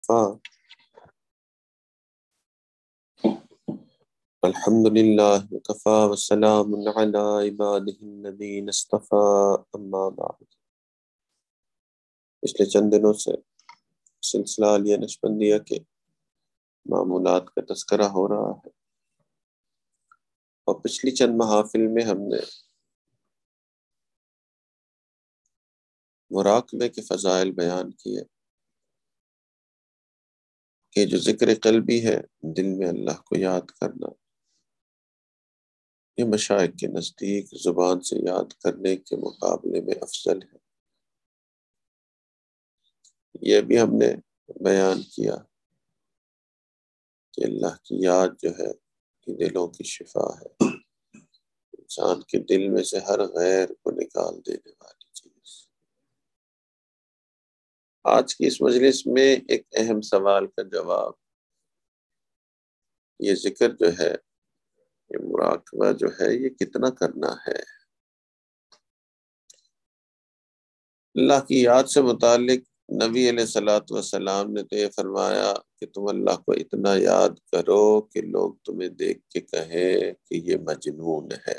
وكفى الحمد لله وكفى وسلام على عباده الذين اصطفى اما بعد۔ پچھلے چند دنوں سے سلسلہ عالیہ نقشبندیہ کے معمولات کا تذکرہ ہو رہا ہے، اور پچھلی چند محافل میں ہم نے مراقبے کے فضائل بیان کیے کہ جو ذکر قلبی ہے، دل میں اللہ کو یاد کرنا، یہ مشائخ کے نزدیک زبان سے یاد کرنے کے مقابلے میں افضل ہے۔ یہ بھی ہم نے بیان کیا کہ اللہ کی یاد جو ہے یہ دلوں کی شفا ہے، انسان کے دل میں سے ہر غیر کو نکال دینے والی چیز۔ آج کی اس مجلس میں ایک اہم سوال کا جواب، یہ ذکر جو ہے، یہ مراقبہ جو ہے، یہ کتنا کرنا ہے؟ اللہ کی یاد سے متعلق نبی علیہ الصلوۃ والسلام نے تو یہ فرمایا کہ تم اللہ کو اتنا یاد کرو کہ لوگ تمہیں دیکھ کے کہیں کہ یہ مجنون ہے،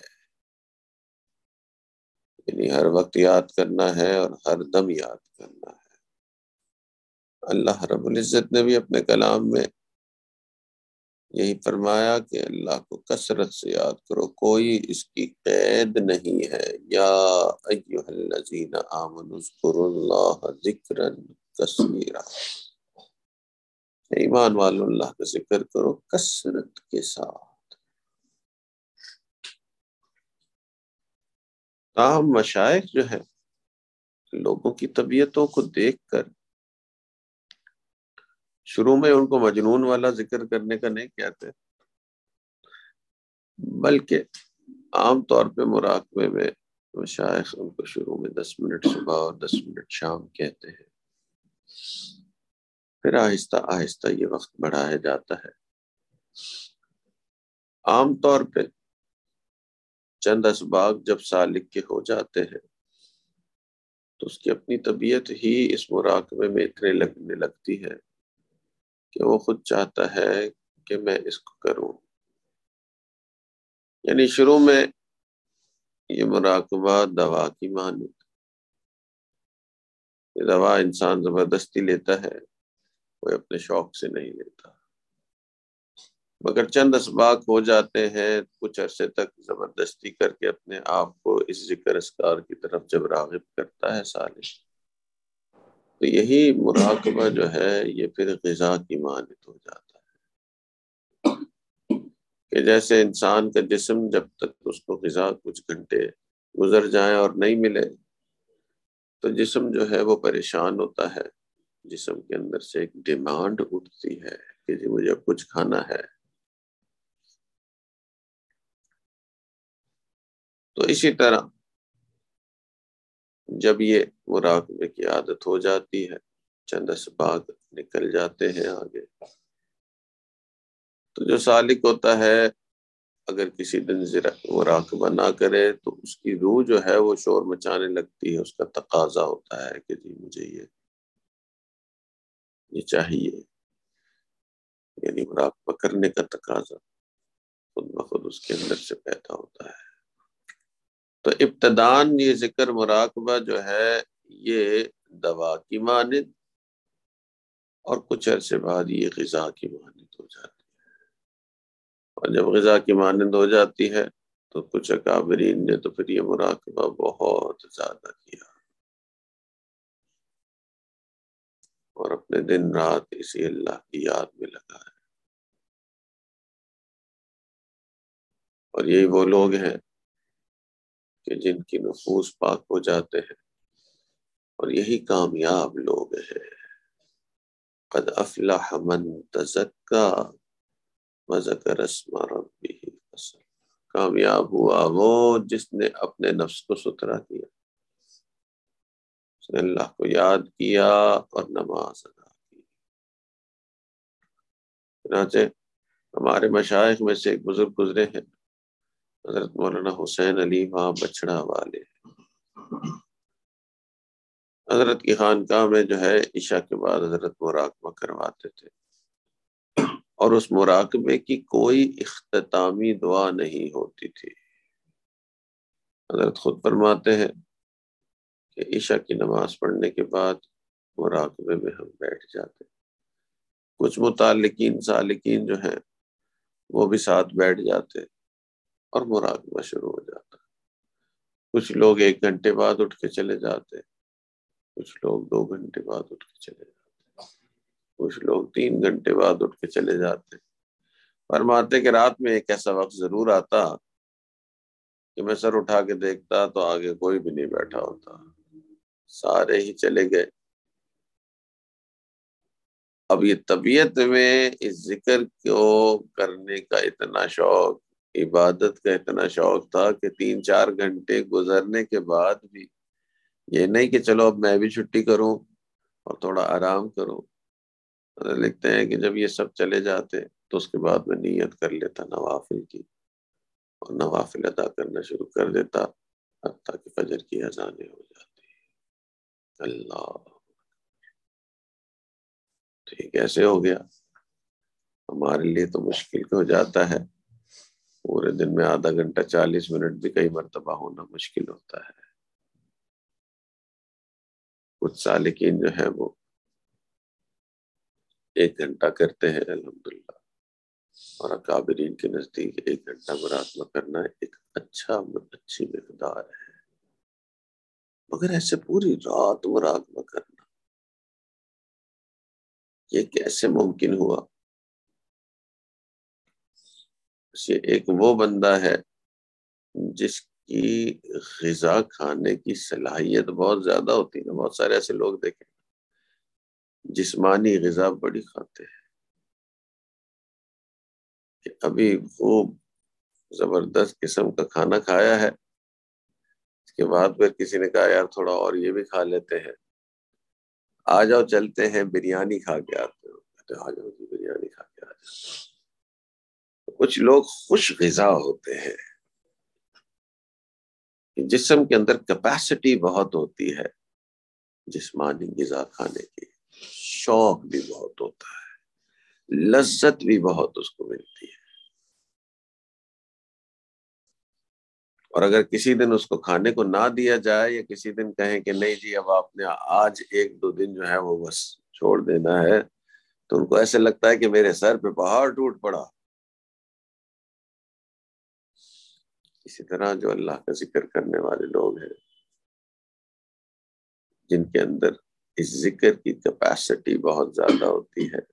یعنی ہر وقت یاد کرنا ہے اور ہر دم یاد کرنا ہے۔ اللہ رب العزت نے بھی اپنے کلام میں یہی فرمایا کہ اللہ کو کثرت سے یاد کرو، کوئی اس کی قید نہیں ہے۔ یا ایھا الذین آمنوا اذکروا اللہ ذکرا کثیرا، ایمان والو اللہ کا ذکر کرو کثرت کے ساتھ۔ تاہم مشائخ جو ہے لوگوں کی طبیعتوں کو دیکھ کر شروع میں ان کو مجنون والا ذکر کرنے کا نہیں کہتے، بلکہ عام طور پہ مراقبے میں مشائخ ان کو شروع میں 10 منٹ صبح اور 10 منٹ شام کہتے ہیں، پھر آہستہ آہستہ یہ وقت بڑھایا جاتا ہے۔ عام طور پہ چند اسباق جب سالک کے ہو جاتے ہیں تو اس کی اپنی طبیعت ہی اس مراقبے میں اتنے لگنے لگتی ہے کہ وہ خود چاہتا ہے کہ میں اس کو کروں۔ یعنی شروع میں یہ مراقبہ دوا کی مانند، یہ دوا انسان زبردستی لیتا ہے، کوئی اپنے شوق سے نہیں لیتا، مگر چند اسباق ہو جاتے ہیں، کچھ عرصے تک زبردستی کر کے اپنے آپ کو اس ذکر اذکار کی طرف جب راغب کرتا ہے سالک، تو یہی مراقبہ جو ہے یہ پھر غذا کی مانند ہو جاتا ہے، کہ جیسے انسان کا جسم جب تک اس کو غذا کچھ گھنٹے گزر جائیں اور نہیں ملے تو جسم جو ہے وہ پریشان ہوتا ہے، جسم کے اندر سے ایک ڈیمانڈ اٹھتی ہے کہ جی مجھے کچھ کھانا ہے۔ تو اسی طرح جب یہ مراقبے کی عادت ہو جاتی ہے، چند اسباق نکل جاتے ہیں آگے، تو جو سالک ہوتا ہے اگر کسی دن مراقبہ نہ کرے تو اس کی روح جو ہے وہ شور مچانے لگتی ہے، اس کا تقاضا ہوتا ہے کہ جی مجھے یہ چاہیے، یعنی مراقبہ کرنے کا تقاضا خود بخود اس کے اندر سے پیدا ہوتا ہے۔ تو ابتداً یہ ذکر مراقبہ جو ہے یہ دوا کی مانند، اور کچھ عرصے بعد یہ غذا کی مانند ہو جاتی ہے، اور جب غذا کی مانند ہو جاتی ہے تو کچھ اکابرین نے تو پھر یہ مراقبہ بہت زیادہ کیا اور اپنے دن رات اسی اللہ کی یاد میں لگا ہے۔ اور یہی وہ لوگ ہیں کہ جن کی نفوس پاک ہو جاتے ہیں، اور یہی کامیاب لوگ ہیں۔ قد افلح من تزکا وذکر اسم ربہ فصلی، کامیاب ہوا وہ جس نے اپنے نفس کو ستھرا کیا، اس نے اللہ کو یاد کیا اور نماز ادا کی۔ چنانچہ ہمارے مشائخ میں سے ایک بزرگ گزرے ہیں، حضرت مولانا حسین علی وہاں بچڑا والے، حضرت کی خانقاہ میں جو ہے عشاء کے بعد حضرت مراقبہ کرواتے تھے، اور اس مراقبے کی کوئی اختتامی دعا نہیں ہوتی تھی۔ حضرت خود فرماتے ہیں کہ عشاء کی نماز پڑھنے کے بعد مراقبے میں ہم بیٹھ جاتے، کچھ متعلقین سالکین جو ہیں وہ بھی ساتھ بیٹھ جاتے اور مراقبہ شروع ہو جاتا۔ کچھ لوگ 1 گھنٹے بعد اٹھ کے چلے جاتے، کچھ لوگ 2 گھنٹے بعد اٹھ کے چلے جاتے، کچھ لوگ 3 گھنٹے بعد اٹھ کے چلے جاتے۔ فرماتے کہ رات میں ایک ایسا وقت ضرور آتا کہ میں سر اٹھا کے دیکھتا تو آگے کوئی بھی نہیں بیٹھا ہوتا، سارے ہی چلے گئے۔ اب یہ طبیعت میں اس ذکر کو کرنے کا اتنا شوق، عبادت کا اتنا شوق تھا کہ 3-4 گھنٹے گزرنے کے بعد بھی یہ نہیں کہ چلو اب میں بھی چھٹی کروں اور تھوڑا آرام کروں۔ لکھتے ہیں کہ جب یہ سب چلے جاتے تو اس کے بعد میں نیت کر لیتا نوافل کی، اور نوافل ادا کرنا شروع کر دیتا حتیٰ کہ فجر کی اذانیں ہو جاتی۔ اللہ، تو یہ کیسے ہو گیا؟ ہمارے لیے تو مشکل ہو جاتا ہے، پورے دن میں آدھا گھنٹہ 40 منٹ بھی کئی مرتبہ ہونا مشکل ہوتا ہے۔ کچھ سالکین جو ہے وہ 1 گھنٹہ کرتے ہیں الحمدللہ، اور اکابرین کے نزدیک 1 گھنٹہ مراقبہ کرنا ایک اچھی مقدار ہے۔ مگر ایسے پوری رات مراقبہ کرنا یہ کیسے ممکن ہوا؟ یہ ایک وہ بندہ ہے جس کی غذا کھانے کی صلاحیت بہت زیادہ ہوتی ہے۔ بہت سارے ایسے لوگ دیکھیں جسمانی غذا بڑی کھاتے ہیں کہ ابھی خوب زبردست قسم کا کھانا کھایا ہے، اس کے بعد پھر کسی نے کہا یار تھوڑا اور یہ بھی کھا لیتے ہیں، آ جاؤ چلتے ہیں بریانی کھا کے آتے ہو، کہتے آ جاؤ جی بریانی کھا کے آ جاؤ۔ کچھ لوگ خوش غذا ہوتے ہیں، جسم کے اندر کیپیسٹی بہت ہوتی ہے جسمانی غذا کھانے کی، شوق بھی بہت ہوتا ہے، لذت بھی بہت اس کو ملتی ہے، اور اگر کسی دن اس کو کھانے کو نہ دیا جائے یا کسی دن کہیں کہ نہیں جی اب آپ نے آج 1-2 دن جو ہے وہ بس چھوڑ دینا ہے، تو ان کو ایسے لگتا ہے کہ میرے سر پہ پہاڑ ٹوٹ پڑا۔ اسی طرح جو اللہ کا ذکر کرنے والے لوگ ہیں جن کے اندر اس ذکر کی کیپیسٹی بہت زیادہ ہوتی ہے،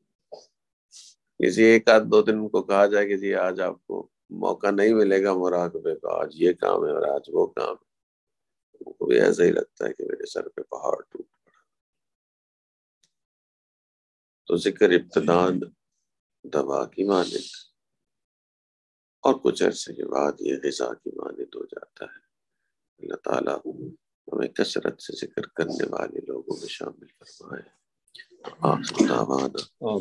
کسی 1-2 دن ان کو کہا جائے کہ جی آج آپ کو موقع نہیں ملے گا مراقبے کا، آج یہ کام ہے اور آج وہ کام ہے، ان کو بھی ایسا ہی لگتا ہے کہ میرے سر پہ پہاڑ ٹوٹ پڑا۔ تو ذکر ابتدان دوا کی مانند اور کچھ عرصے کے بعد یہ غذا کی مانند ہو جاتا ہے۔ اللہ تعالیٰ ہمیں کثرت سے ذکر کرنے والے لوگوں میں شامل فرمائے۔ آخر دعوانا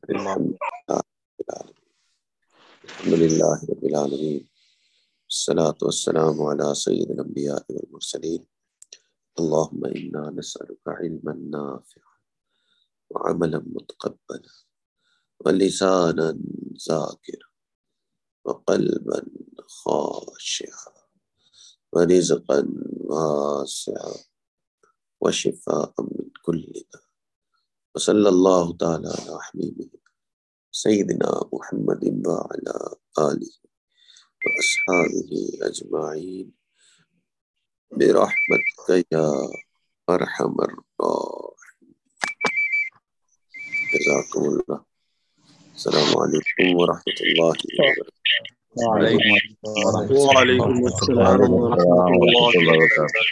الحمد للہ رب العالمین، الصلاة والسلام علی سید الانبیاء والمرسلین، اللہم انا نسألک علما نافعا وعملا متقبلا ولسانا ذاکرا وقلبا خاشعا ورزقا واسعا وشفاء من كل داء، وصلی اللہ تعالی علی حبیبہ سیدنا محمد وعلی آلہ واصحابہ اجمعین برحمتک یا ارحم الراحمین۔ جزاکم اللہ۔ السلام علیکم ورحمۃ اللہ وبرکاتہ۔ وعلیکم وعلیکم السلام ورحمۃ اللہ وبرکاتہ۔